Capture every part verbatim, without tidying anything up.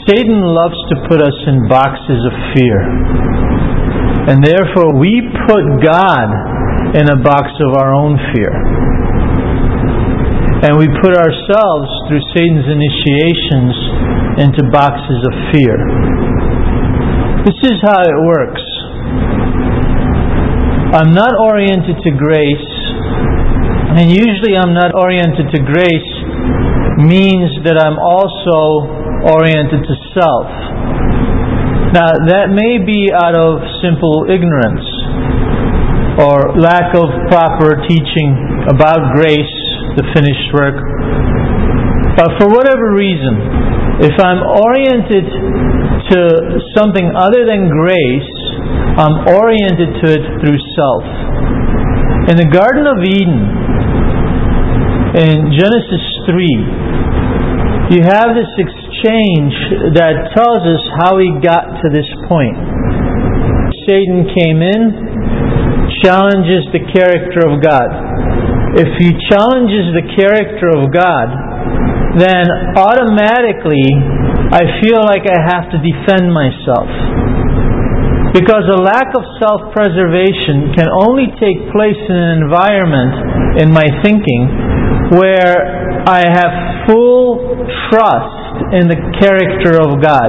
Satan loves to put us in boxes of fear. And therefore we put God in a box of our own fear. And we put ourselves, through Satan's initiations, into boxes of fear. This is how it works. I'm not oriented to grace, and usually I'm not oriented to grace means that I'm also oriented to self. Now, that may be out of simple ignorance or lack of proper teaching about grace, the finished work. But for whatever reason, if I'm oriented to something other than grace, I'm oriented to it through self. In the Garden of Eden, in Genesis three, you have this exchange that tells us how he got to this point. Satan came in, challenges the character of God. If he challenges the character of God, then automatically I feel like I have to defend myself. Because a lack of self-preservation can only take place in an environment, in my thinking, where I have full trust in the character of God.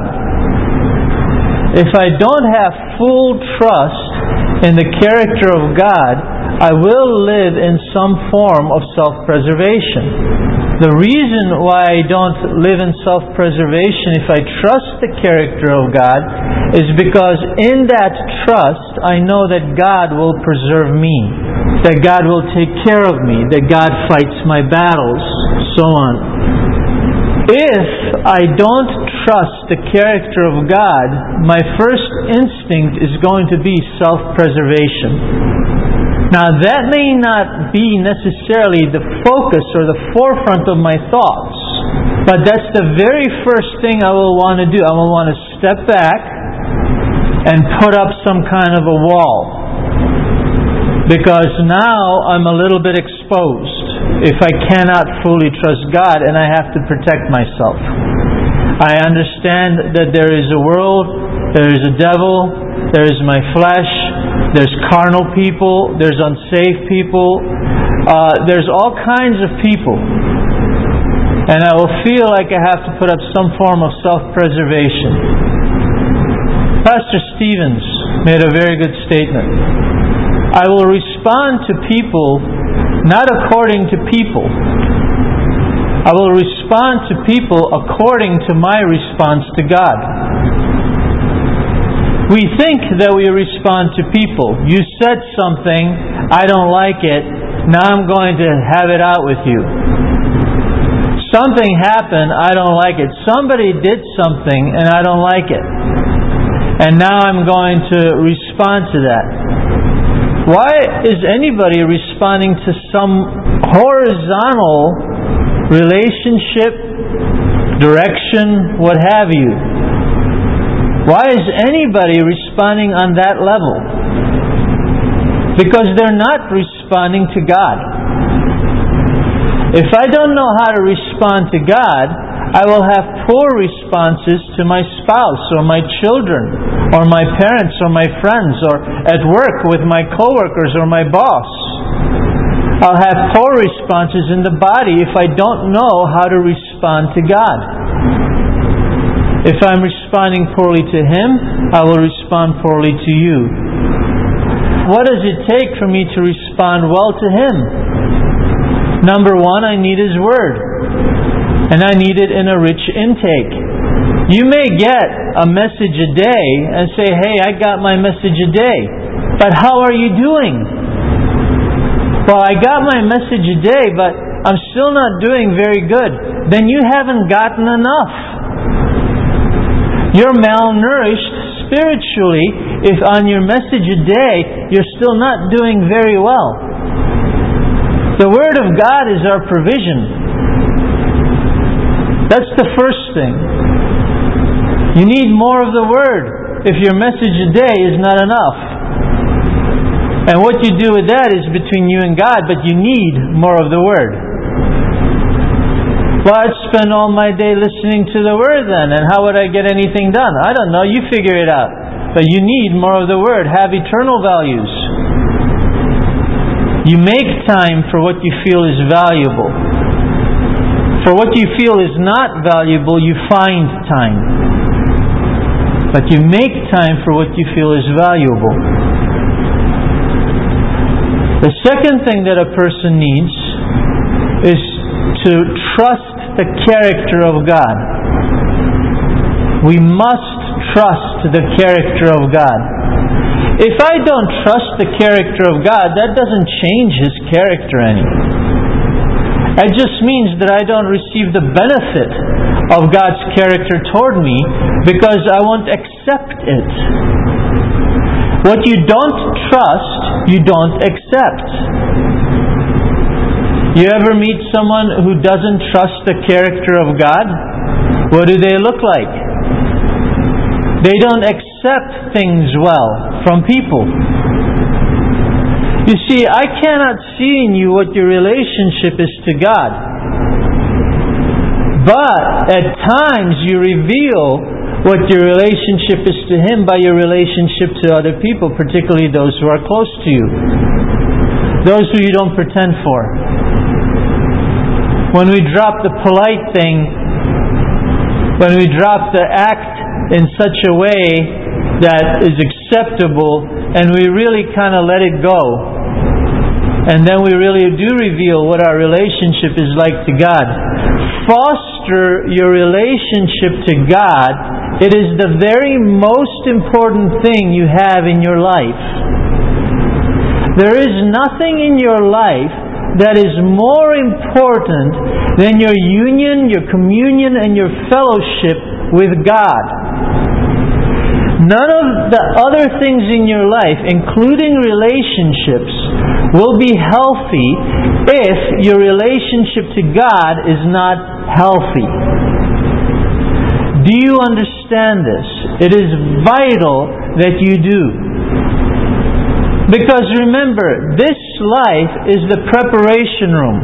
If I don't have full trust in the character of God, I will live in some form of self-preservation. The reason why I don't live in self-preservation if I trust the character of God is because in that trust I know that God will preserve me, that God will take care of me, that God fights my battles, so on. If I don't trust the character of God, my first instinct is going to be self-preservation. Now that may not be necessarily the focus or the forefront of my thoughts, but that's the very first thing I will want to do. I will want to step back and put up some kind of a wall. Because now I'm a little bit exposed if I cannot fully trust God and I have to protect myself. I understand that there is a world, there is a devil, there is my flesh, there's carnal people, there's unsaved people, uh, there's all kinds of people. And I will feel like I have to put up some form of self-preservation. Pastor Stevens made a very good statement. I will respond to people not according to people. I will respond to people according to my response to God. We think that we respond to people. You said something, I don't like it, now I'm going to have it out with you. Something happened, I don't like it. Somebody did something and I don't like it. And now I'm going to respond to that. Why is anybody responding to some horizontal relationship, direction, what have you? Why is anybody responding on that level? Because they're not responding to God. If I don't know how to respond to God, I will have poor responses to my spouse or my children or my parents or my friends or at work with my coworkers or my boss. I'll have poor responses in the body if I don't know how to respond to God. If I'm responding poorly to Him, I will respond poorly to you. What does it take for me to respond well to Him? Number one, I need His Word. And I need it in a rich intake. You may get a message a day and say, hey, I got my message a day. But how are you doing? Well, I got my message a day, but I'm still not doing very good. Then you haven't gotten enough. You're malnourished spiritually if on your message a day you're still not doing very well. The Word of God is our provision. That's the first thing. You need more of the Word if your message a day is not enough. And what you do with that is between you and God, but you need more of the Word. Well, I'd spend all my day listening to the Word then, and how would I get anything done? I don't know, you figure it out. But you need more of the Word. Have eternal values. You make time for what you feel is valuable. For what you feel is not valuable, you find time. But you make time for what you feel is valuable. The second thing that a person needs is to trust the character of God. We must trust the character of God. If I don't trust the character of God, that doesn't change His character any. It just means that I don't receive the benefit of God's character toward me because I won't accept it. What you don't trust, you don't accept. You ever meet someone who doesn't trust the character of God? What do they look like? They don't accept things well from people. You see, I cannot see in you what your relationship is to God. But at times you reveal what your relationship is to Him by your relationship to other people, particularly those who are close to you. Those who you don't pretend for. When we drop the polite thing, when we drop the act in such a way that is acceptable, and we really kind of let it go, and then we really do reveal what our relationship is like to God. Foster your relationship to God. It is the very most important thing you have in your life. There is nothing in your life that is more important than your union, your communion, and your fellowship with God. None of the other things in your life, including relationships, will be healthy if your relationship to God is not healthy. Do you understand this? It is vital that you do. Because remember, this life is the preparation room.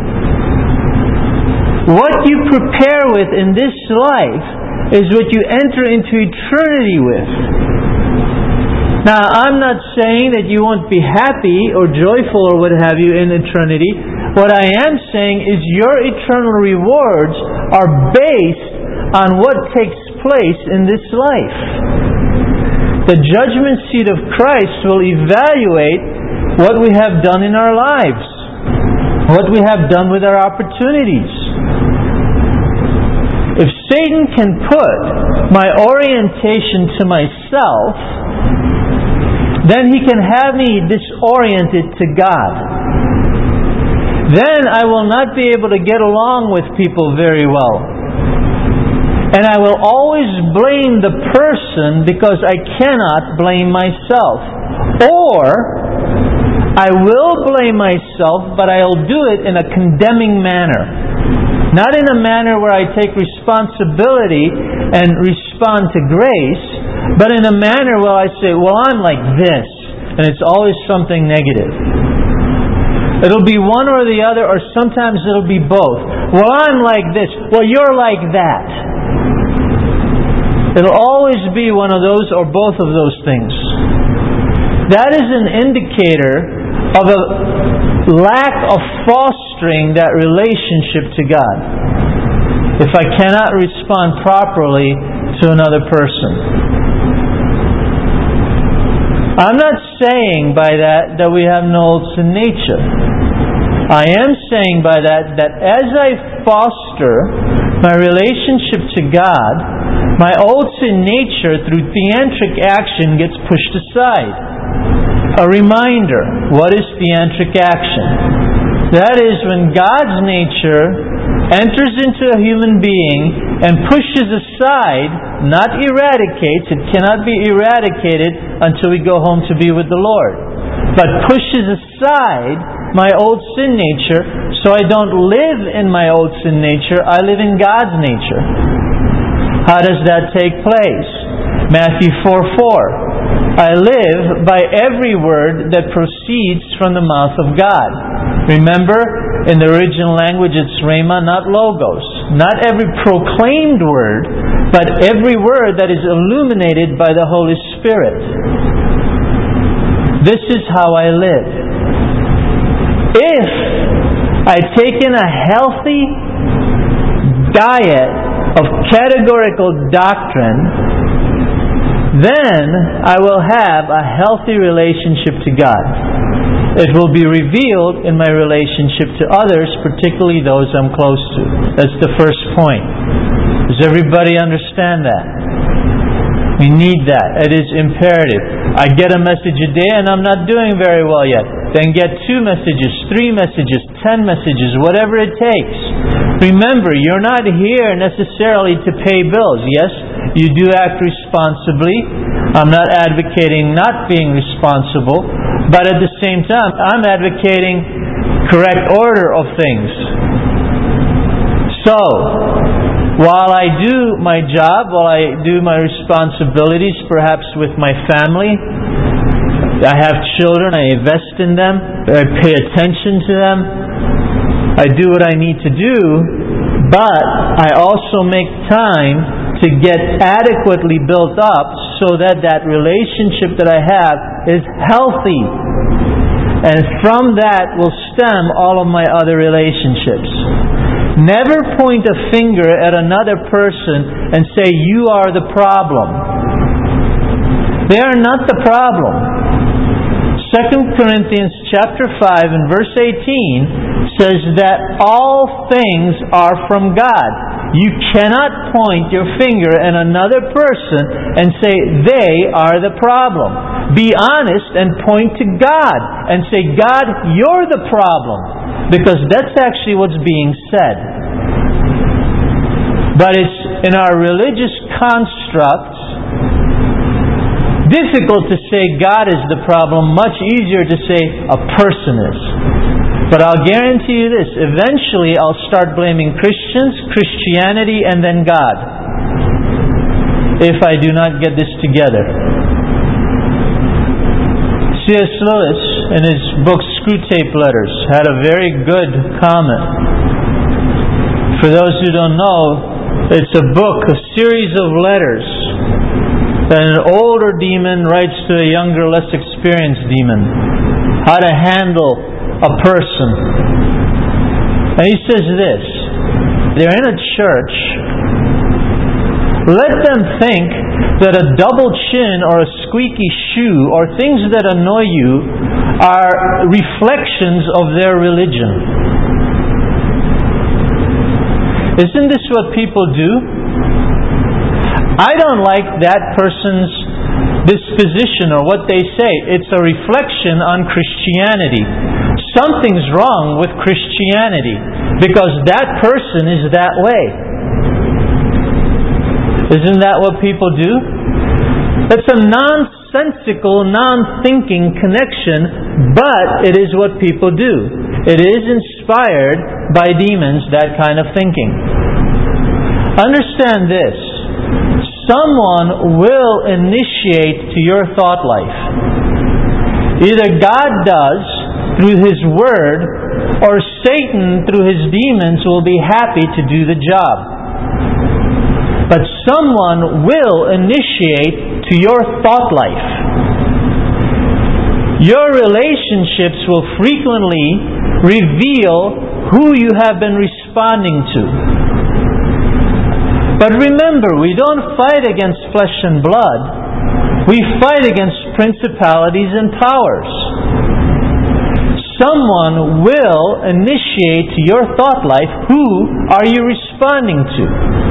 What you prepare with in this life is what you enter into eternity with. Now, I'm not saying that you won't be happy or joyful or what have you in eternity. What I am saying is your eternal rewards are based on what takes place in this life. The judgment seat of Christ will evaluate what we have done in our lives, what we have done with our opportunities. If Satan can put my orientation to myself, then he can have me disoriented to God. Then I will not be able to get along with people very well. And I will always blame the person because I cannot blame myself. Or I will blame myself, but I'll do it in a condemning manner. Not in a manner where I take responsibility and respond to grace, but in a manner where I say, well, I'm like this. And it's always something negative. It'll be one or the other, or sometimes it'll be both. Well, I'm like this. Well, you're like that. It'll always be one of those or both of those things. That is an indicator of a lack of fostering that relationship to God. If I cannot respond properly to another person. I'm not saying by that that we have no old sin nature. I am saying by that that as I foster my relationship to God, my old sin nature through theantric action gets pushed aside. A reminder, what is theantric action? That is when God's nature enters into a human being and pushes aside, not eradicates, it cannot be eradicated until we go home to be with the Lord, but pushes aside my old sin nature, so I don't live in my old sin nature, I live in God's nature. How does that take place? Matthew four four. I live by every word that proceeds from the mouth of God. Remember, in the original language it's rhema, not logos. not every proclaimed word, but every word that is illuminated by the Holy Spirit. This is how I live. If I take in a healthy diet of categorical doctrine, then I will have a healthy relationship to God. It will be revealed in my relationship to others, particularly those I'm close to. That's the first point. Does everybody understand that? We need that. It is imperative. I get a message a day and I'm not doing very well yet. Then get two messages, three messages, ten messages, whatever it takes. Remember, you're not here necessarily to pay bills. Yes, you do act responsibly. I'm not advocating not being responsible. But at the same time, I'm advocating correct order of things. So, while I do my job, while I do my responsibilities, perhaps with my family, I have children, I invest in them, I pay attention to them, I do what I need to do, but I also make time to get adequately built up so that that relationship that I have is healthy. And from that will stem all of my other relationships. Never point a finger at another person and say, you are the problem. They are not the problem. Second Corinthians chapter five and verse eighteen says that all things are from God. You cannot point your finger at another person and say they are the problem. Be honest and point to God and say, God, you're the problem. Because that's actually what's being said. But it's in our religious constructs difficult to say God is the problem, much easier to say a person is. But I'll guarantee you this, eventually I'll start blaming Christians, Christianity, and then God, if I do not get this together. C S Lewis, in his book Screwtape Letters, had a very good comment. For those who don't know, it's a book, a series of letters that an older demon writes to a younger, less experienced demon. How to handle a person. And he says this, they're in a church. Let them think that a double chin or a squeaky shoe or things that annoy you are reflections of their religion. Isn't this what people do? I don't like that person's disposition or what they say. It's a reflection on Christianity. Something's wrong with Christianity because that person is that way. Isn't that what people do? It's a nonsensical, non-thinking connection, but it is what people do. It is inspired by demons, that kind of thinking. Understand this. Someone will initiate to your thought life. Either God does through His Word, or Satan through his demons will be happy to do the job. But someone will initiate to your thought life. Your relationships will frequently reveal who you have been responding to. But remember, we don't fight against flesh and blood. We fight against principalities and powers. Someone will initiate to your thought life. Who are you responding to?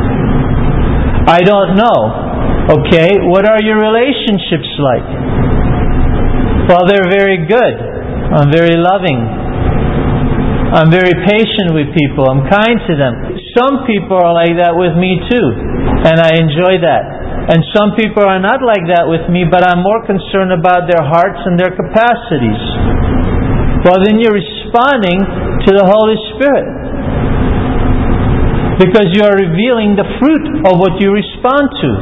I don't know. Okay, what are your relationships like? Well, they're very good. I'm very loving. I'm very patient with people. I'm kind to them. Some people are like that with me too, and I enjoy that. And some people are not like that with me, but I'm more concerned about their hearts and their capacities. Well, then you're responding to the Holy Spirit, because you are revealing the fruit of what you respond to.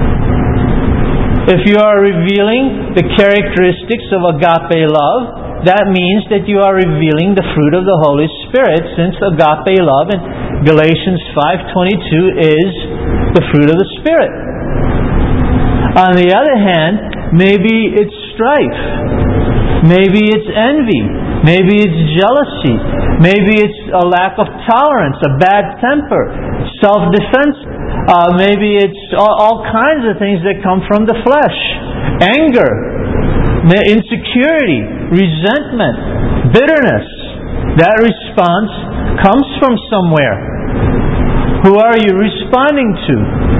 If you are revealing the characteristics of agape love, that means that you are revealing the fruit of the Holy Spirit, since agape love and Galatians five twenty-two is the fruit of the Spirit. On the other hand, maybe it's strife. Maybe it's envy. Maybe it's jealousy. Maybe it's a lack of tolerance, a bad temper, self-defense. Uh, maybe it's all, all kinds of things that come from the flesh. Anger, insecurity, resentment, bitterness. That response comes from somewhere. Who are you responding to?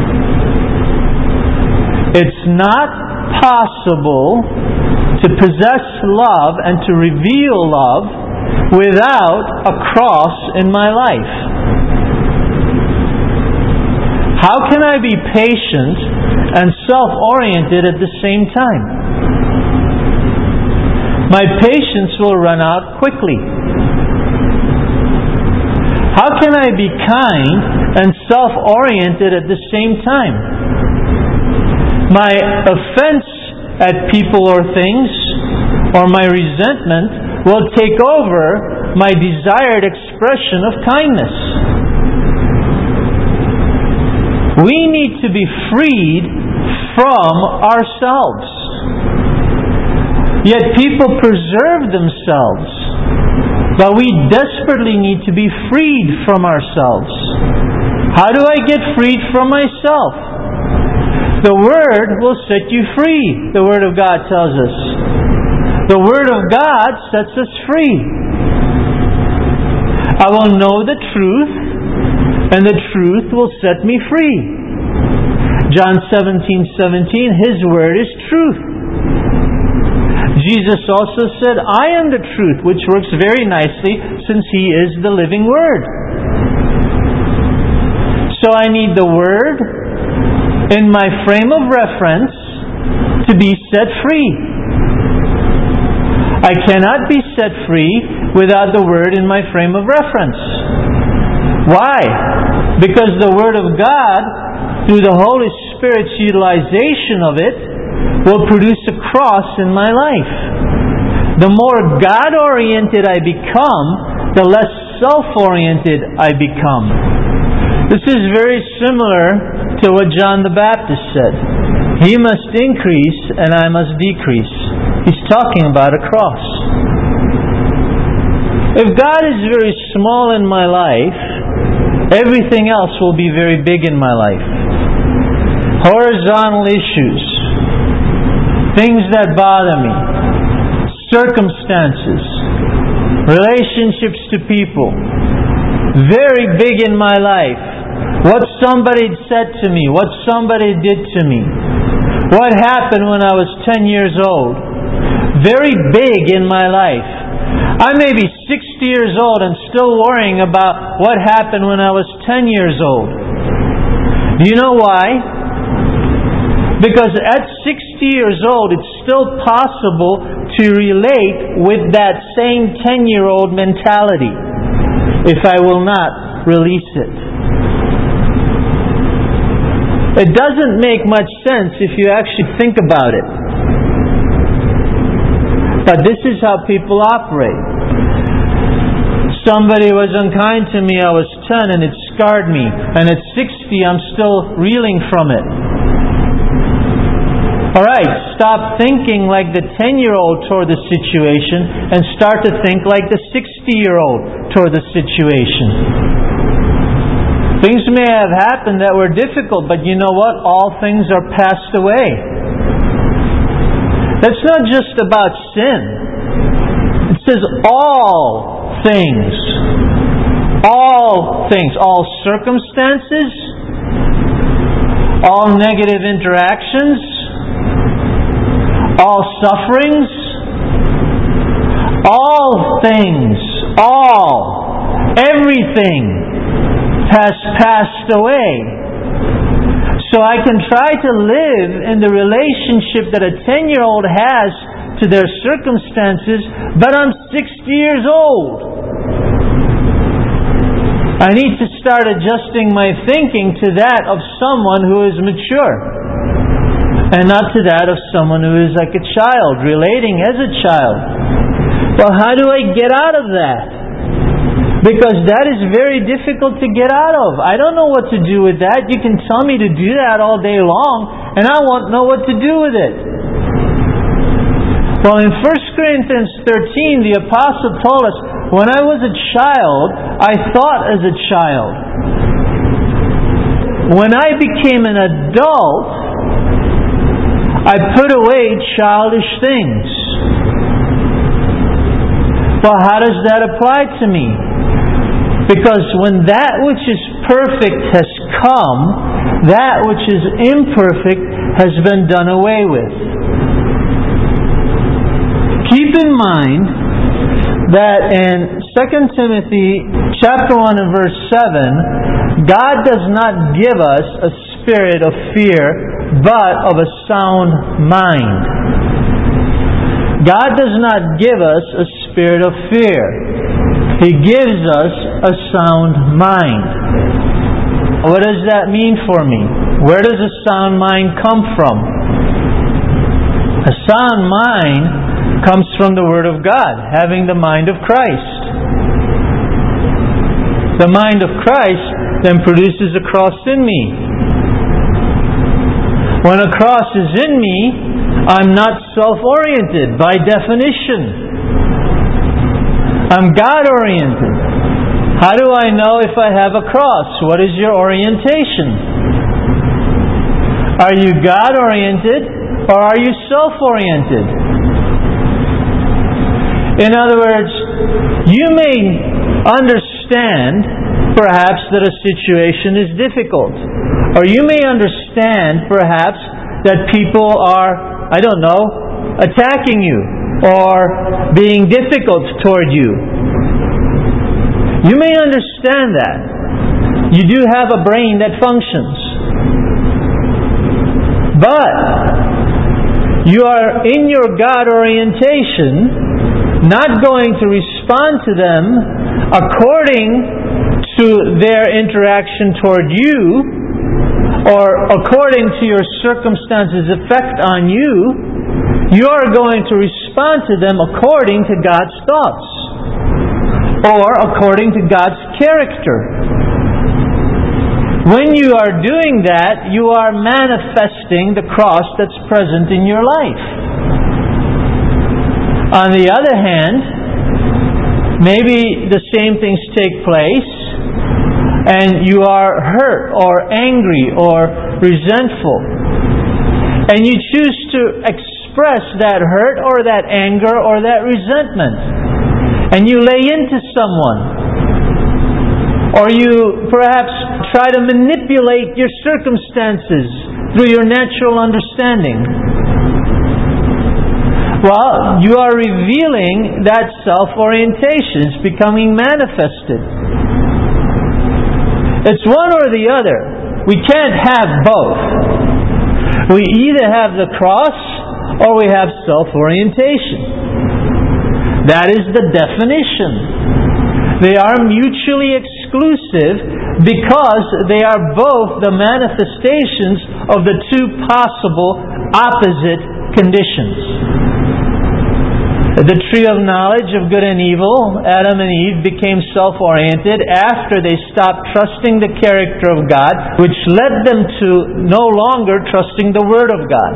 It's not possible to possess love and to reveal love without a cross in my life. How can I be patient and self-oriented at the same time? My patience will run out quickly. How can I be kind and self-oriented at the same time? My offense at people or things, or my resentment, will take over my desired expression of kindness. We need to be freed from ourselves. Yet people preserve themselves. But we desperately need to be freed from ourselves. How do I get freed from myself? The Word will set you free, the Word of God tells us. The Word of God sets us free. I will know the truth, and the truth will set me free. John seventeen seventeen, His Word is truth. Jesus also said, I am the truth, which works very nicely since He is the living Word. So I need the Word in my frame of reference to be set free. I cannot be set free without the Word in my frame of reference. Why? Because the Word of God, through the Holy Spirit's utilization of it, will produce a cross in my life. The more God-oriented I become, the less self-oriented I become. This is very similar to what John the Baptist said. He must increase and I must decrease. He's talking about a cross. If God is very small in my life, everything else will be very big in my life. Horizontal issues, things that bother me, circumstances, relationships to people, very big in my life. What somebody said to me, what somebody did to me, what happened when I was ten years old. Very big in my life. I may be sixty years old and still worrying about what happened when I was ten years old. Do you know why? Because at sixty years old, it's still possible to relate with that same ten-year-old mentality if I will not release it. It doesn't make much sense if you actually think about it. But this is how people operate. Somebody was unkind to me, I was ten and it scarred me. And at sixty, I'm still reeling from it. Alright, stop thinking like the ten-year-old toward the situation and start to think like the sixty-year-old toward the situation. Things may have happened that were difficult, but you know what? All things are passed away. That's not just about sin. It says all things. All things. All circumstances. All negative interactions. All sufferings. All things. All. Everything has passed away. So I can try to live in the relationship that a ten-year-old has to their circumstances, but I'm sixty years old. I need to start adjusting my thinking to that of someone who is mature, and not to that of someone who is like a child, relating as a child. Well, how do I get out of that? Because that is very difficult to get out of. I don't know what to do with that. You can tell me to do that all day long, and I won't know what to do with it. Well, in First Corinthians thirteen, the Apostle told us, when I was a child, I thought as a child. When I became an adult, I put away childish things. Well, how does that apply to me? Because when that which is perfect has come, that which is imperfect has been done away with. Keep in mind that in Second Timothy chapter one and verse seven, God does not give us a spirit of fear, but of a sound mind. God does not give us a spirit of fear. He gives us a sound mind. What does that mean for me? Where does a sound mind come from? A sound mind comes from the Word of God, having the mind of Christ. The mind of Christ then produces a cross in me. When a cross is in me, I'm not self-oriented by definition. I'm God-oriented. How do I know if I have a cross? What is your orientation? Are you God-oriented or are you self-oriented? In other words, you may understand perhaps that a situation is difficult. Or you may understand perhaps that people are, I don't know, attacking you or being difficult toward you. You may understand that. You do have a brain that functions. But you are in your God orientation, not going to respond to them according to their interaction toward you or according to your circumstances' effect on you. You are going to respond to them according to God's thoughts or according to God's character. When you are doing that, you are manifesting the cross that's present in your life. On the other hand, maybe the same things take place and you are hurt or angry or resentful, and you choose to express that hurt or that anger or that resentment, and you lay into someone, or you perhaps try to manipulate your circumstances through your natural understanding. Well, you are revealing that self-orientation. It's becoming manifested. It's one or the other. We can't have both. We either have the cross or we have self-orientation. That is the definition. They are mutually exclusive because they are both the manifestations of the two possible opposite conditions. The tree of knowledge of good and evil, Adam and Eve became self-oriented after they stopped trusting the character of God, which led them to no longer trusting the Word of God.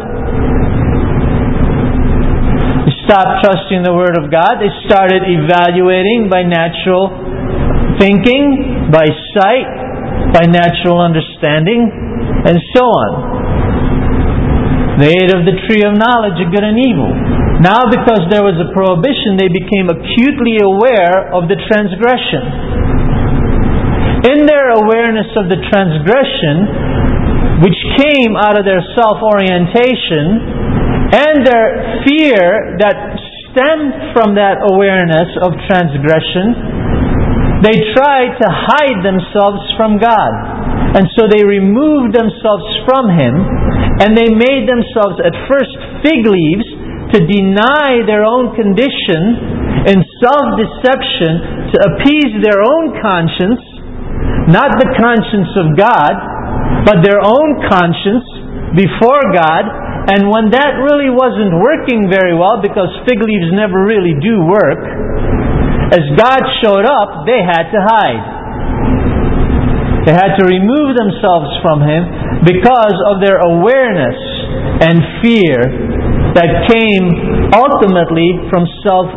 They stopped trusting the Word of God. They started evaluating by natural thinking, by sight, by natural understanding, and so on. They ate of the tree of knowledge of good and evil. Now, because there was a prohibition, they became acutely aware of the transgression. In their awareness of the transgression, which came out of their self-orientation, and their fear that stemmed from that awareness of transgression, they tried to hide themselves from God. And so they removed themselves from Him, and they made themselves at first fig leaves to deny their own condition in self-deception to appease their own conscience, not the conscience of God, but their own conscience before God. And when that really wasn't working very well, because fig leaves never really do work, As God showed up, they had to hide. They had to remove themselves from Him because of their awareness and fear that came ultimately from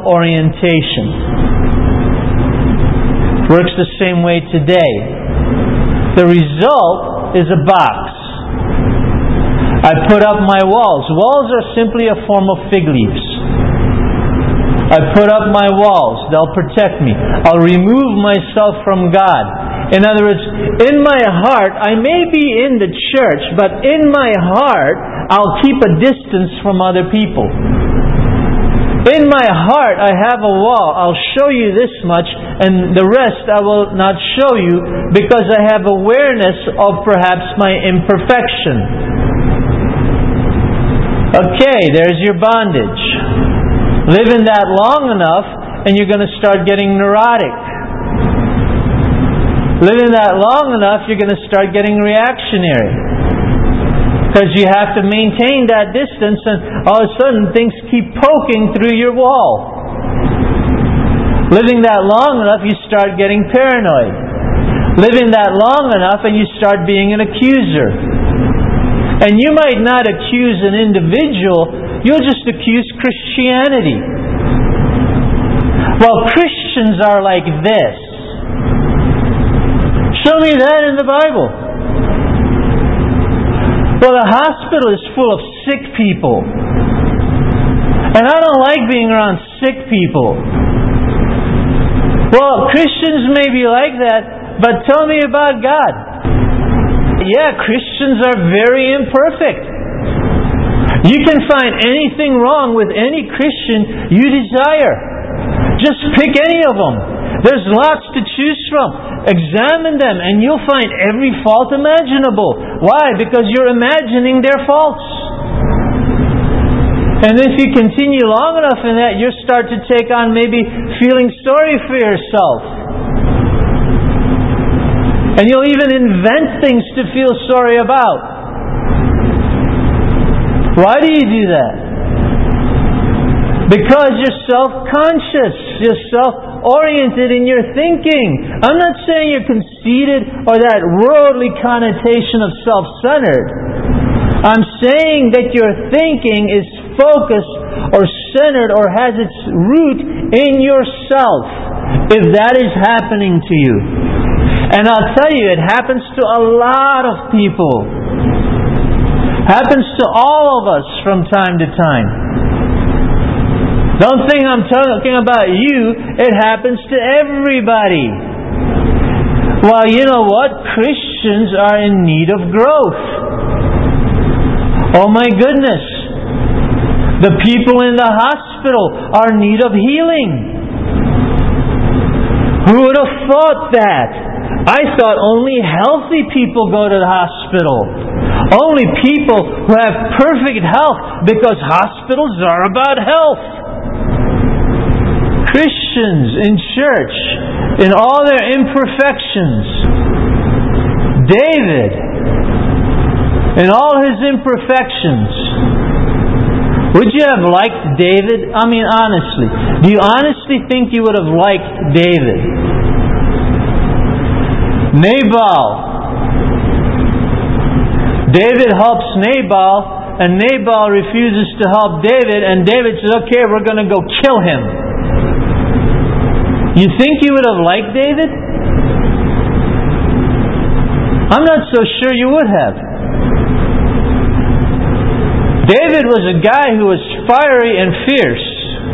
self-orientation. Works the same way today. The result is a box. I put up my walls. Walls are simply a form of fig leaves. I put up my walls. They'll protect me. I'll remove myself from God. In other words, in my heart, I may be in the church, but in my heart, I'll keep a distance from other people. In my heart, I have a wall. I'll show you this much, and the rest I will not show you because I have awareness of perhaps my imperfection. Okay, there's your bondage. Live in that long enough, and you're going to start getting neurotic. Live in that long enough, you're going to start getting reactionary. Because you have to maintain that distance, and all of a sudden things keep poking through your wall. Living that long enough, you start getting paranoid. Living that long enough, and you start being an accuser. And you might not accuse an individual, you'll just accuse Christianity. Well, Christians are like this. Show me that in the Bible. Well, the hospital is full of sick people. And I don't like being around sick people. Well, Christians may be like that, but tell me about God. Yeah, Christians are very imperfect. You can find anything wrong with any Christian you desire. Just pick any of them. There's lots to choose from. Examine them and you'll find every fault imaginable. Why? Because you're imagining their faults. And if you continue long enough in that, you'll start to take on maybe feeling sorry for yourself. And you'll even invent things to feel sorry about. Why do you do that? Because you're self-conscious. You're self-oriented in your thinking. I'm not saying you're conceited or that worldly connotation of self-centered. I'm saying that your thinking is focused or centered or has its root in yourself. If that is happening to you. And I'll tell you, it happens to a lot of people. Happens to all of us from time to time. Don't think I'm talking about you. It happens to everybody. Well, you know what? Christians are in need of growth. Oh my goodness. The people in the hospital are in need of healing. Who would have thought that? I thought only healthy people go to the hospital. Only people who have perfect health, because hospitals are about health. Christians in church, in all their imperfections. David, in all his imperfections. Would you have liked David? I mean, honestly. Do you honestly think you would have liked David? Nabal. David helps Nabal, and Nabal refuses to help David, and David says, okay, we're going to go kill him. You think you would have liked David? I'm not so sure you would have. David was a guy who was fiery and fierce.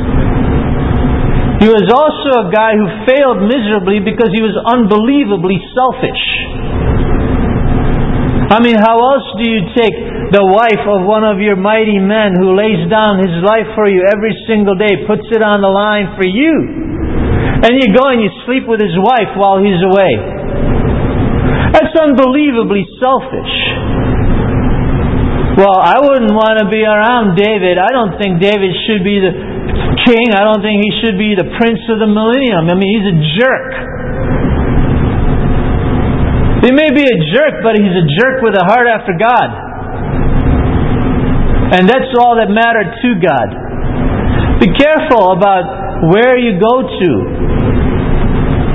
He was also a guy who failed miserably because he was unbelievably selfish. I mean, how else do you take the wife of one of your mighty men who lays down his life for you every single day, puts it on the line for you? And you go and you sleep with his wife while he's away. That's unbelievably selfish. Well, I wouldn't want to be around David. I don't think David should be the king. I don't think he should be the prince of the millennium. I mean, he's a jerk. He may be a jerk, but he's a jerk with a heart after God. And that's all that mattered to God. Be careful about where you go to.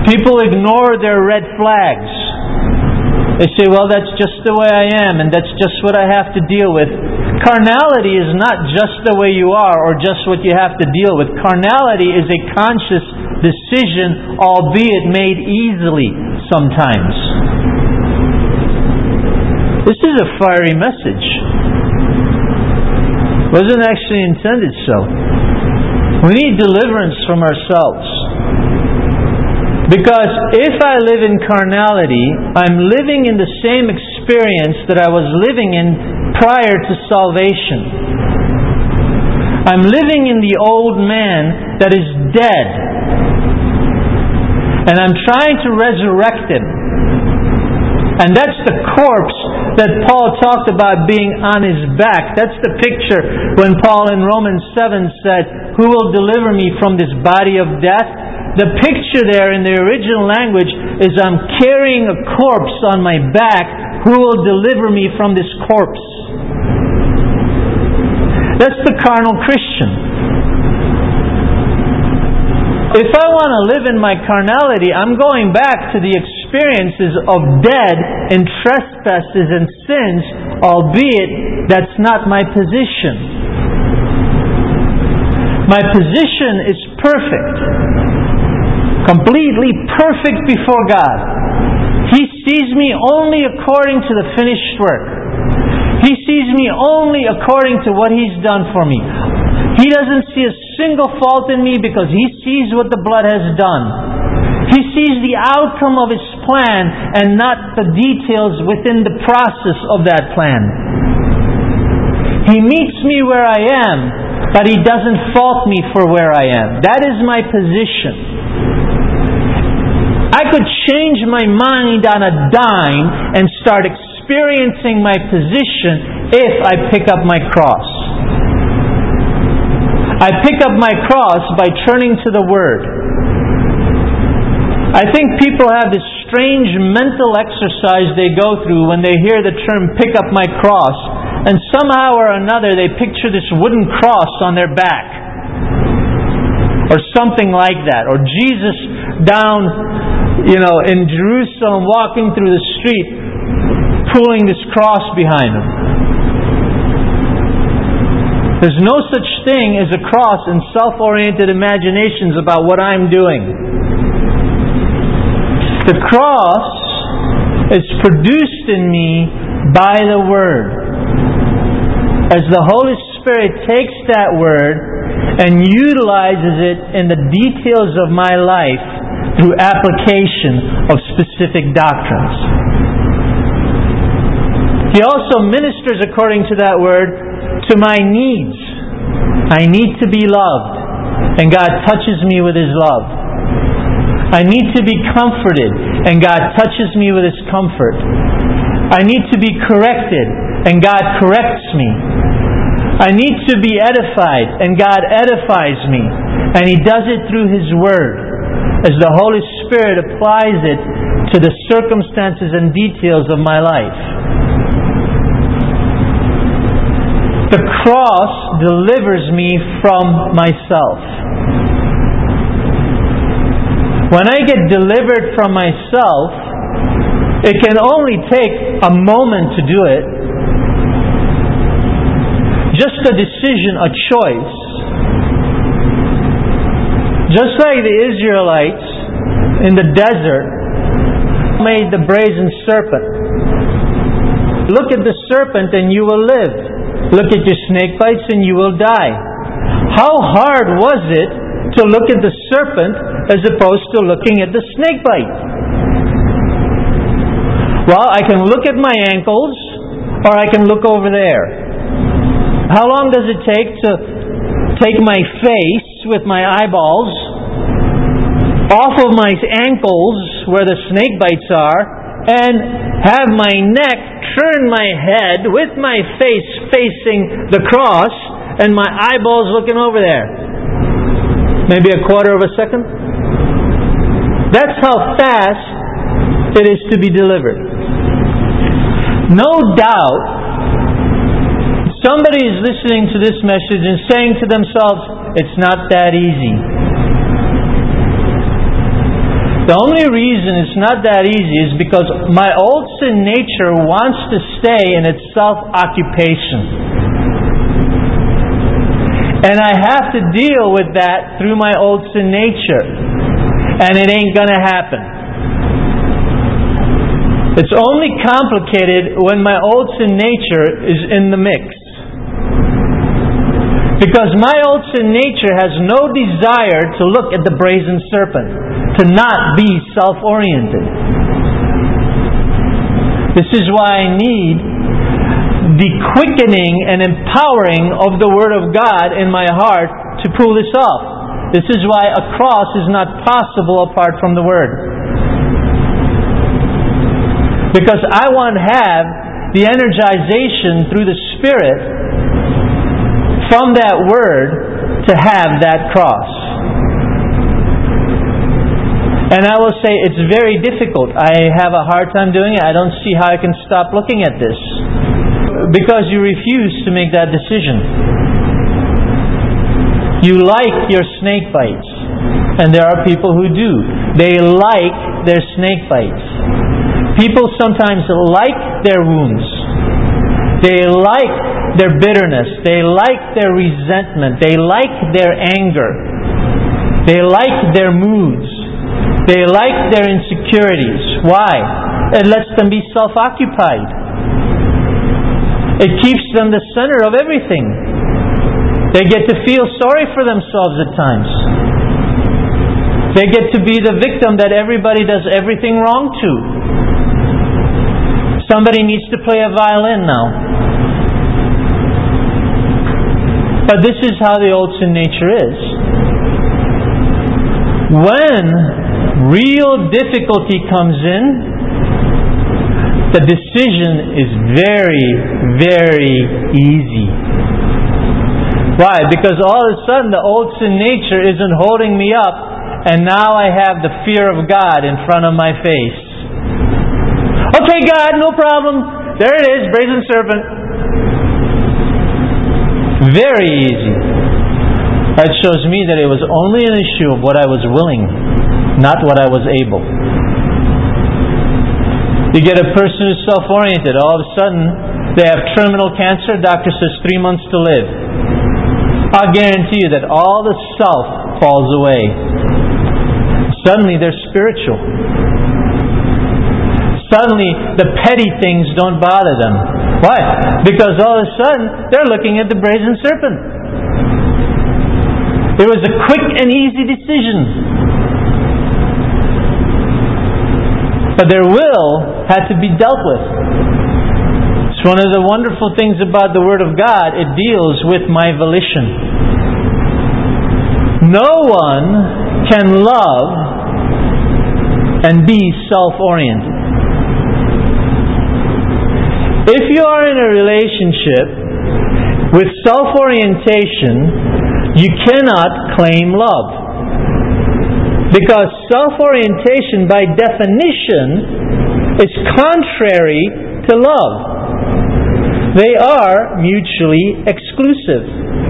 People ignore their red flags. They say, well, that's just the way I am, and that's just what I have to deal with. Carnality is not just the way you are or just what you have to deal with. Carnality is a conscious decision, albeit made easily sometimes. This is a fiery message. It wasn't actually intended so. We need deliverance from ourselves. Because if I live in carnality, I'm living in the same experience that I was living in prior to salvation. I'm living in the old man that is dead. And I'm trying to resurrect him. And that's the corpse that Paul talked about being on his back. That's the picture when Paul in Romans seven said, "Who will deliver me from this body of death?" The picture there in the original language is I'm carrying a corpse on my back. Who will deliver me from this corpse? That's the carnal Christian. If I want to live in my carnality, I'm going back to the experiences of dead in trespasses and sins, albeit that's not my position. My position is perfect. Completely perfect before God. He sees me only according to the finished work. He sees me only according to what He's done for me. He doesn't see a single fault in me because He sees what the blood has done. He sees the outcome of His plan and not the details within the process of that plan. He meets me where I am, but He doesn't fault me for where I am. That is my position. I could change my mind on a dime and start experiencing my position if I pick up my cross. I pick up my cross by turning to the Word. I think people have this strange mental exercise they go through when they hear the term "pick up my cross," and somehow or another they picture this wooden cross on their back. Or something like that. Or Jesus down, you know, in Jerusalem walking through the street, pulling this cross behind Him. There's no such thing as a cross in self-oriented imaginations about what I'm doing. The cross is produced in me by the Word. As the Holy Spirit takes that Word and utilizes it in the details of my life through application of specific doctrines. He also ministers according to that Word to my needs. I need to be loved, and God touches me with His love. I need to be comforted, and God touches me with His comfort. I need to be corrected, and God corrects me. I need to be edified, and God edifies me. And He does it through His Word, as the Holy Spirit applies it to the circumstances and details of my life. The cross delivers me from myself. When I get delivered from myself, it can only take a moment to do it. Just a decision, a choice. Just like the Israelites in the desert made the brazen serpent. Look at the serpent and you will live. Look at your snake bites and you will die. How hard was it to look at the serpent as opposed to looking at the snake bite? Well, I can look at my ankles or I can look over there. How long does it take to take my face with my eyeballs off of my ankles where the snake bites are and have my neck, turn my head with my face facing the cross and my eyeballs looking over there? Maybe a quarter of a second? That's how fast it is to be delivered. No doubt somebody is listening to this message and saying to themselves, it's not that easy. The only reason it's not that easy is because my old sin nature wants to stay in its self-occupation. And I have to deal with that through my old sin nature. And it ain't going to happen. It's only complicated when my old sin nature is in the mix. Because my old sin nature has no desire to look at the brazen serpent, to not be self-oriented. This is why I need the quickening and empowering of the Word of God in my heart to pull this off. This is why a cross is not possible apart from the Word. Because I want to have the energization through the Spirit from that Word to have that cross. And I will say it's very difficult. I have a hard time doing it. I don't see how I can stop looking at this. Because you refuse to make that decision. You like your snake bites. And there are people who do. They like their snake bites. People sometimes like their wounds. They like their bitterness. They like their resentment. They like their anger. They like their moods. They like their insecurities. Why? It lets them be self-occupied. It keeps them the center of everything. They get to feel sorry for themselves at times. They get to be the victim that everybody does everything wrong to. Somebody needs to play a violin now. But this is how the old sin nature is. When real difficulty comes in, the decision is very, very easy. Why? Because all of a sudden the old sin nature isn't holding me up, and now I have the fear of God in front of my face. Okay, God, no problem. There it is, brazen serpent. Very easy. That shows me that it was only an issue of what I was willing, not what I was able. You get a person who's self-oriented. All of a sudden, they have terminal cancer. Doctor says three months to live. I'll guarantee you that all the self falls away. Suddenly, they're spiritual. Suddenly, the petty things don't bother them. Why? Because all of a sudden, they're looking at the brazen serpent. It was a quick and easy decision. But their will had to be dealt with. It's one of the wonderful things about the Word of God. It deals with my volition. No one can love and be self-oriented. If you are in a relationship with self-orientation, you cannot claim love. Because self-orientation, by definition, is contrary to love. They are mutually exclusive.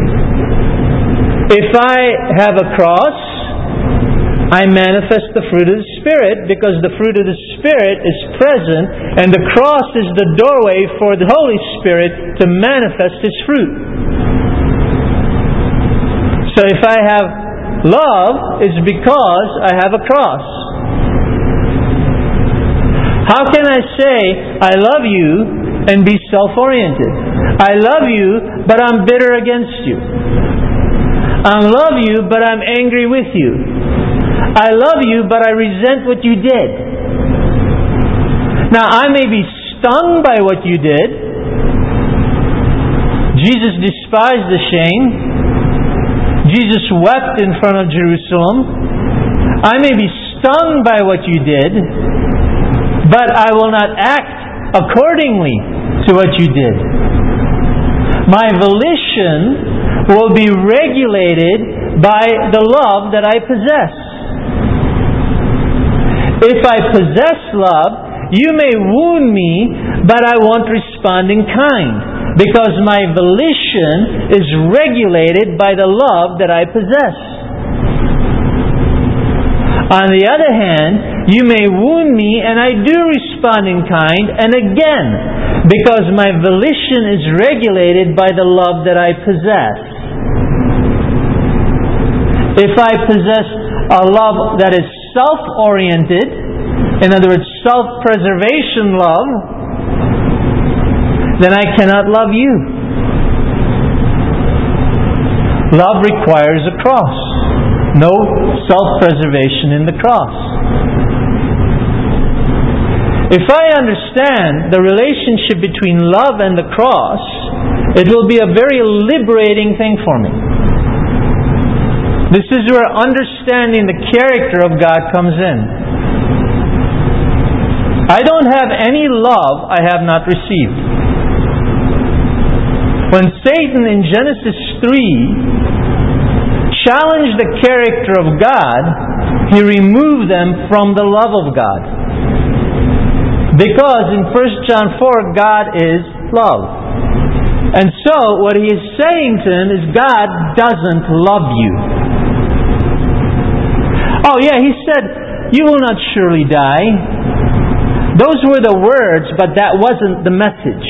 If I have a cross, I manifest the fruit of the Spirit, because the fruit of the Spirit is present, and the cross is the doorway for the Holy Spirit to manifest His fruit. So if I have love, it's because I have a cross. How can I say, I love you, and be self-oriented? I love you, but I'm bitter against you. I love you, but I'm angry with you. I love you, but I resent what you did. Now, I may be stung by what you did. Jesus despised the shame. Jesus wept in front of Jerusalem. I may be stung by what you did, but I will not act accordingly to what you did. My volition will be regulated by the love that I possess. If I possess love, you may wound me, but I won't respond in kind, because my volition is regulated by the love that I possess. On the other hand, You may wound me, and I do respond in kind, and again, because my volition is regulated by the love that I possess. If I possess a love that is self-oriented, in other words, self-preservation love, then I cannot love you. Love requires a cross. No self-preservation in the cross. If I understand the relationship between love and the cross, it will be a very liberating thing for me. This is where understanding the character of God comes in. I don't have any love I have not received. When Satan in Genesis three challenged the character of God, he removed them from the love of God. Because in First John four, God is love. And so, what he is saying to him is, God doesn't love you. Oh yeah, he said, you will not surely die. Those were the words, but that wasn't the message.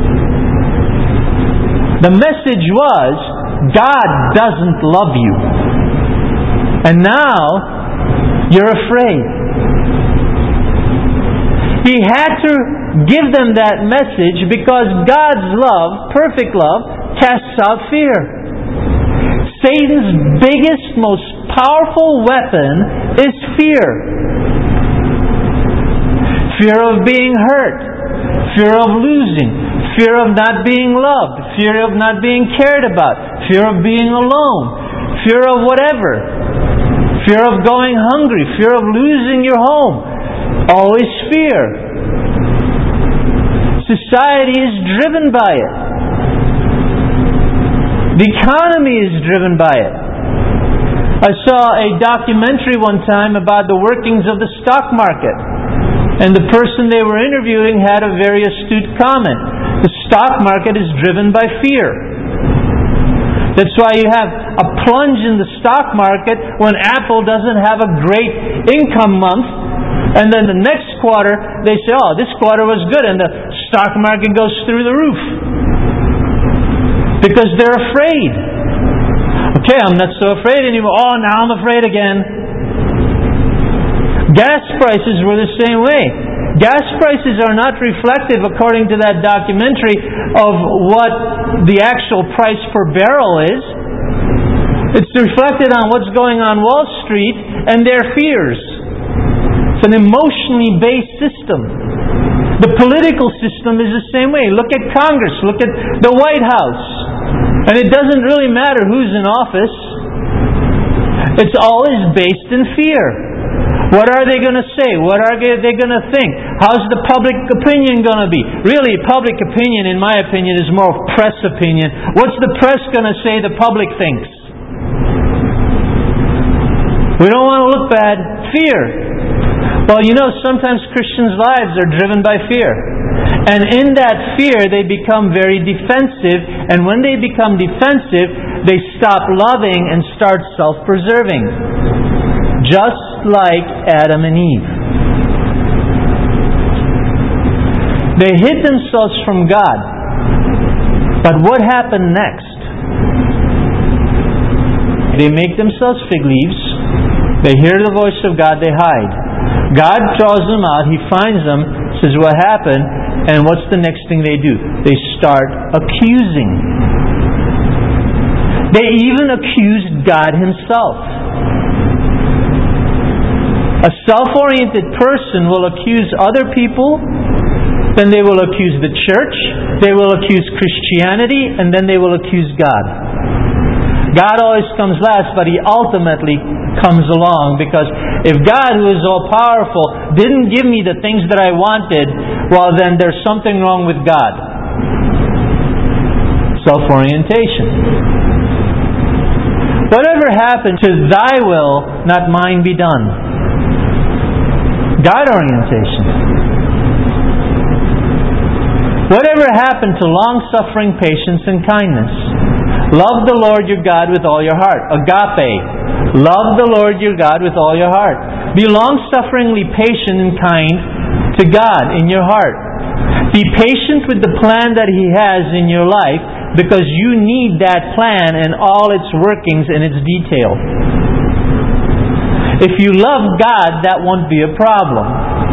The message was, God doesn't love you. And now, you're afraid. He had to give them that message because God's love, perfect love, casts out fear. Satan's biggest, most powerful weapon is fear. Fear of being hurt. Fear of losing. Fear of not being loved. Fear of not being cared about. Fear of being alone. Fear of whatever. Fear of going hungry. Fear of losing your home. Always fear. Society is driven by it. The economy is driven by it. I saw a documentary one time about the workings of the stock market. And the person they were interviewing had a very astute comment. The stock market is driven by fear. That's why you have a plunge in the stock market when Apple doesn't have a great income month. And then the next quarter, they say, oh, this quarter was good. And the stock market goes through the roof. Because they're afraid. Okay, I'm not so afraid anymore. Oh, now I'm afraid again. Gas prices were the same way. Gas prices are not reflective, according to that documentary, of what the actual price per barrel is. It's reflected on what's going on Wall Street and their fears. It's an emotionally based system. The political system is the same way. Look at Congress. Look at the White House. And it doesn't really matter who's in office. It's always based in fear. What are they going to say? What are they going to think? How's the public opinion going to be? Really, public opinion, in my opinion, is more press opinion. What's the press going to say the public thinks? We don't want to look bad. Fear. Well, you know, sometimes Christians' lives are driven by fear. And in that fear, they become very defensive. And when they become defensive, they stop loving and start self-preserving. Just like Adam and Eve. They hid themselves from God. But what happened next? They make themselves fig leaves. They hear the voice of God, they hide. God draws them out, He finds them, says what happened, and what's the next thing they do? They start accusing. They even accused God Himself. A self-oriented person will accuse other people, then they will accuse the church, they will accuse Christianity, and then they will accuse God. God always comes last, but He ultimately comes along, because if God, who is all-powerful, didn't give me the things that I wanted, well then there's something wrong with God. Self-orientation. Whatever happened to thy will, not mine be done? God orientation. Whatever happened to long-suffering, patience, and kindness? Love the Lord your God with all your heart. Agape. Love the Lord your God with all your heart. Be long-sufferingly patient and kind to God in your heart. Be patient with the plan that He has in your life, because you need that plan and all its workings and its detail. If you love God, that won't be a problem.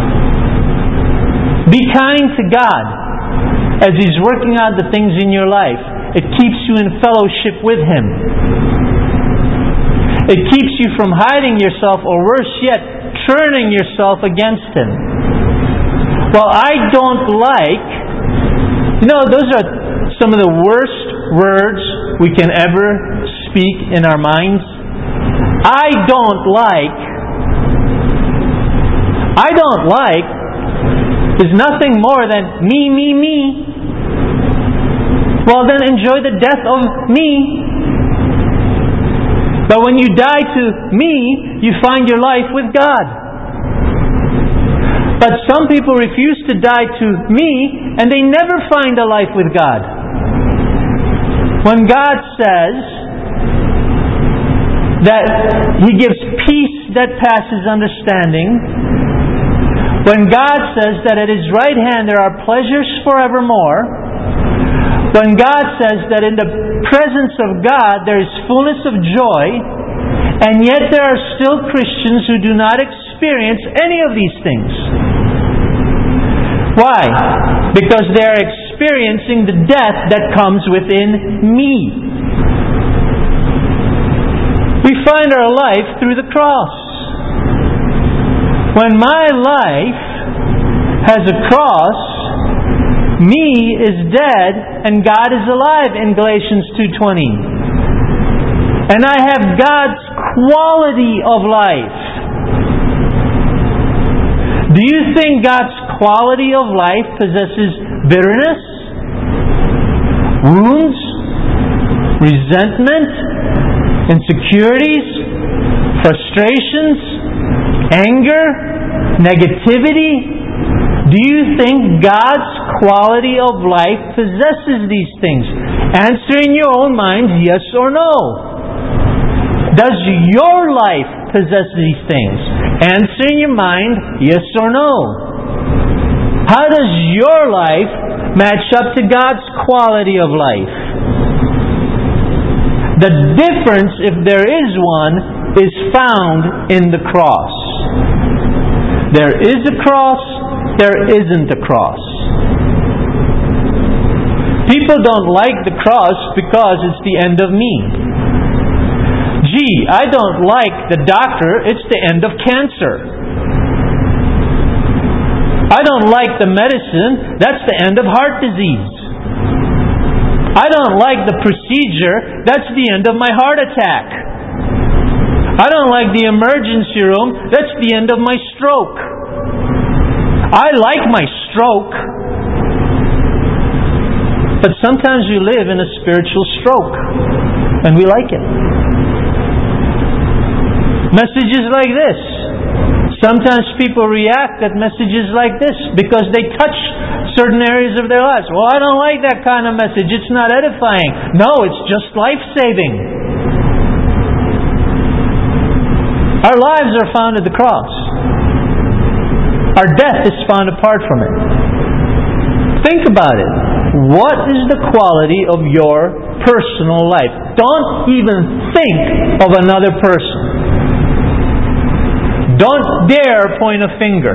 Be kind to God as He's working out the things in your life. It keeps you in fellowship with Him. It keeps you from hiding yourself, or worse yet, turning yourself against Him. Well, I don't like... You know, those are some of the worst words we can ever speak in our minds. I don't like... I don't like is nothing more than me, me, me. Well, then enjoy the death of me. But when you die to me, you find your life with God. But some people refuse to die to me, and they never find a life with God. When God says that He gives peace that passes understanding, when God says that at His right hand there are pleasures forevermore, when God says that in the presence of God there is fullness of joy, and yet there are still Christians who do not experience any of these things. Why? Because they are experiencing the death that comes within me. We find our life through the cross. When my life has a cross, me is dead and God is alive in Galatians two twenty. And I have God's quality of life. Do you think God's quality of life possesses bitterness, wounds, resentment, insecurities, frustrations, anger, negativity? Do you think God's quality of life possesses these things? Answer in your own mind, yes or no. Does your life possess these things? Answer in your mind, yes or no. How does your life match up to God's quality of life? The difference, if there is one, is found in the cross. There is a cross, there isn't a cross. People don't like the cross because it's the end of me. Gee, I don't like the doctor, it's the end of cancer. I don't like the medicine, that's the end of heart disease. I don't like the procedure, that's the end of my heart attack. I don't like the emergency room, that's the end of my stroke. I like my stroke, but sometimes we live in a spiritual stroke, and we like it. Messages like this. Sometimes people react at messages like this because they touch certain areas of their lives. Well, I don't like that kind of message. It's not edifying. No, it's just life-saving. Our lives are found at the cross. Our death is found apart from it. Think about it. What is the quality of your personal life? Don't even think of another person. Don't dare point a finger.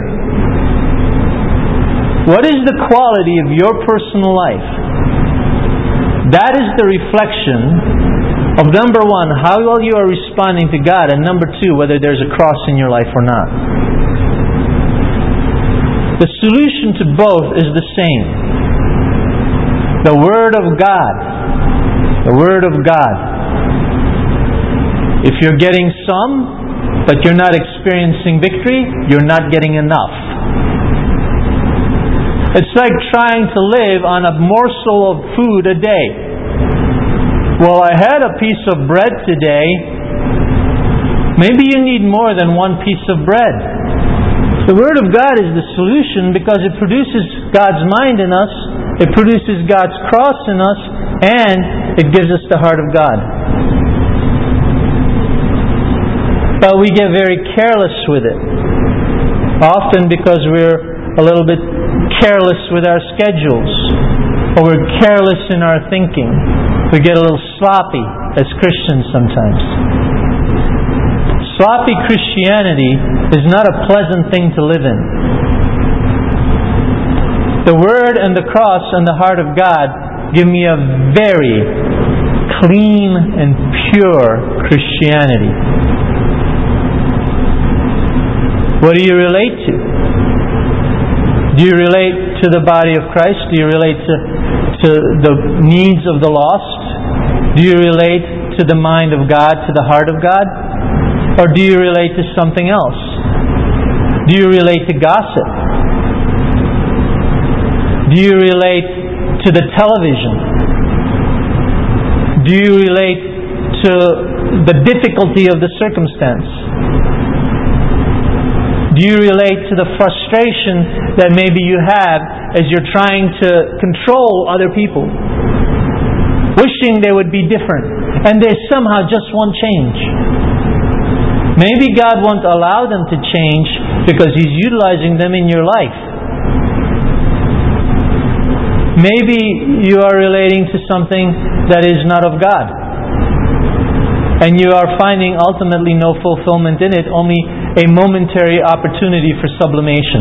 What is the quality of your personal life? That is the reflection of, number one, how well you are responding to God, and number two, whether there's a cross in your life or not. The solution to both is the same. The Word of God. The Word of God. If you're getting some, but you're not experiencing victory, you're not getting enough. It's like trying to live on a morsel of food a day. Well, I had a piece of bread today. Maybe you need more than one piece of bread. The Word of God is the solution because it produces God's mind in us, it produces God's cross in us, and it gives us the heart of God. But we get very careless with it. Often because we're a little bit careless with our schedules, or we're careless in our thinking. We get a little sloppy as Christians sometimes. Sloppy Christianity is not a pleasant thing to live in. The Word and the cross and the heart of God give me a very clean and pure Christianity. What do you relate to? Do you relate to the body of Christ? Do you relate to, to the needs of the lost? Do you relate to the mind of God, to the heart of God? Or do you relate to something else? Do you relate to gossip? Do you relate to the television? Do you relate to the difficulty of the circumstance? Do you relate to the frustration that maybe you have as you're trying to control other people, wishing they would be different, and they somehow just won't change? Maybe God won't allow them to change because He's utilizing them in your life. Maybe you are relating to something that is not of God, and you are finding ultimately no fulfillment in it, only a momentary opportunity for sublimation.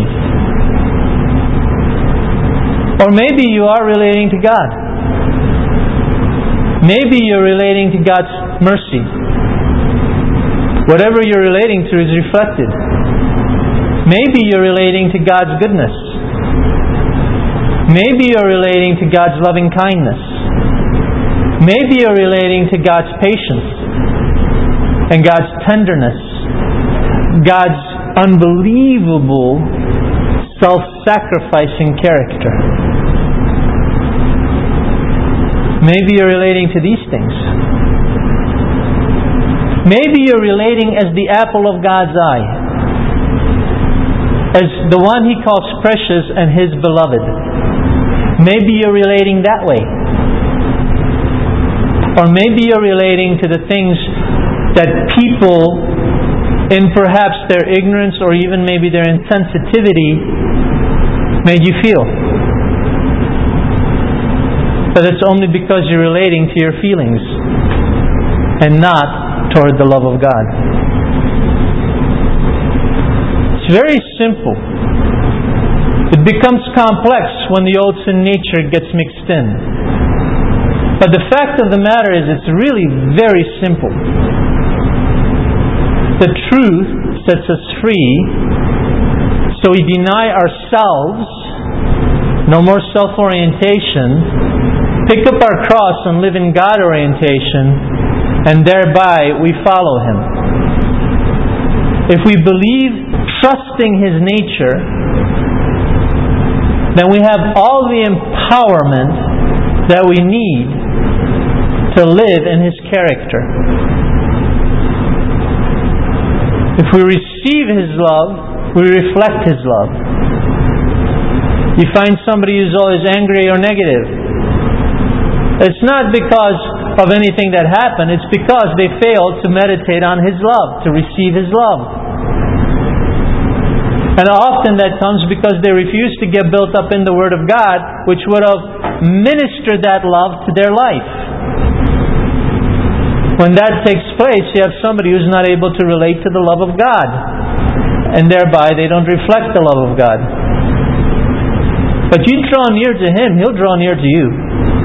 Or maybe you are relating to God. Maybe you're relating to God's mercy. Whatever you're relating to is reflected. Maybe you're relating to God's goodness. Maybe you're relating to God's loving kindness. Maybe you're relating to God's patience and God's tenderness, God's unbelievable self-sacrificing character. Maybe you're relating to these things. Maybe you're relating as the apple of God's eye, as the one He calls precious and His beloved. Maybe you're relating that way. Or maybe you're relating to the things that people, in perhaps their ignorance or even maybe their insensitivity, made you feel. But it's only because you're relating to your feelings and not toward the love of God. It's very simple. It becomes complex when the old sin nature gets mixed in. But the fact of the matter is, it's really very simple. The truth sets us free, so we deny ourselves, no more self-orientation, pick up our cross and live in God orientation, and thereby we follow Him. If we believe, trusting His nature, then we have all the empowerment that we need to live in His character. If we receive His love, we reflect His love. You find somebody who's always angry or negative. It's not because of anything that happened. It's because they failed to meditate on His love, to receive His love. And often that comes because they refuse to get built up in the Word of God, which would have ministered that love to their life. When that takes place, you have somebody who's not able to relate to the love of God, and thereby they don't reflect the love of God. But you draw near to Him, He'll draw near to you.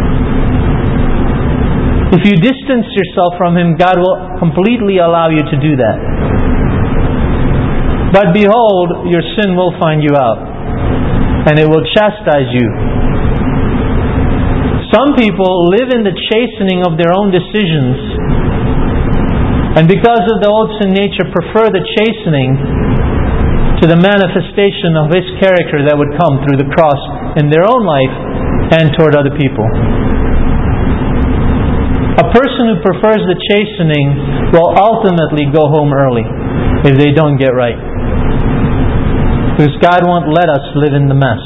If you distance yourself from Him, God will completely allow you to do that. But behold, your sin will find you out, and it will chastise you. Some people live in the chastening of their own decisions, and because of the old sin nature, prefer the chastening to the manifestation of His character that would come through the cross in their own life and toward other people. A person who prefers the chastening will ultimately go home early if they don't get right. Because God won't let us live in the mess.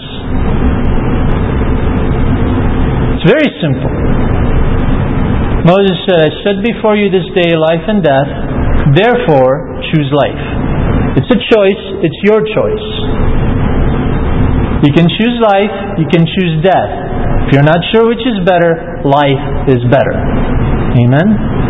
It's very simple. Moses said, I set before you this day life and death, Therefore, choose life. It's a choice. It's your choice. You can choose life. You can choose death. If you're not sure which is better, life is better. Amen?